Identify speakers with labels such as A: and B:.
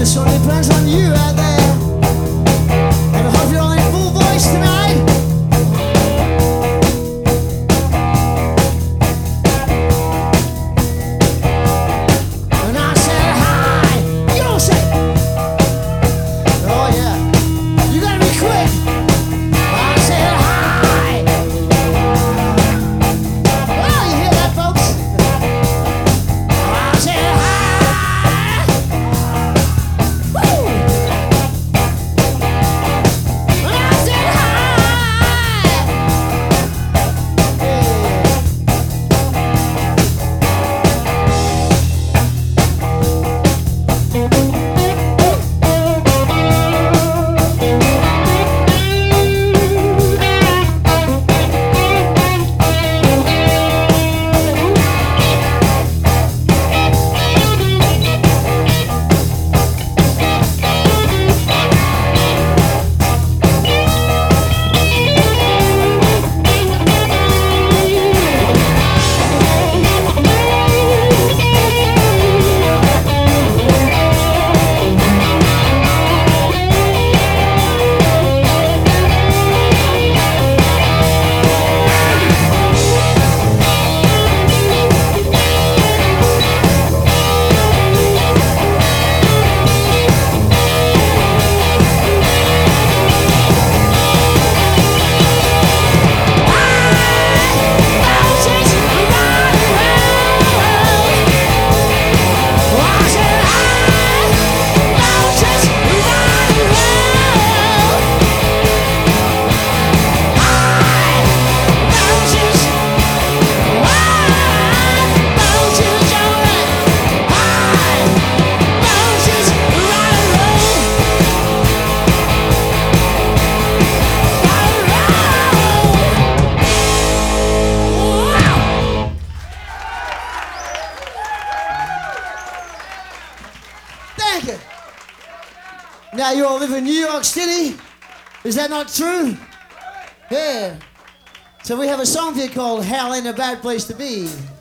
A: this one depends on you out there. And I hope you're all in full voice tonight. And I said hi, you say, oh yeah, you gotta be quick. I said hi. Oh, you hear that, folks? I said hi. Woo! And I said hi. Thank you. Now you all live in New York City. Is that not true? Yeah. So we have a song here called Hell Ain't a Bad Place to Be.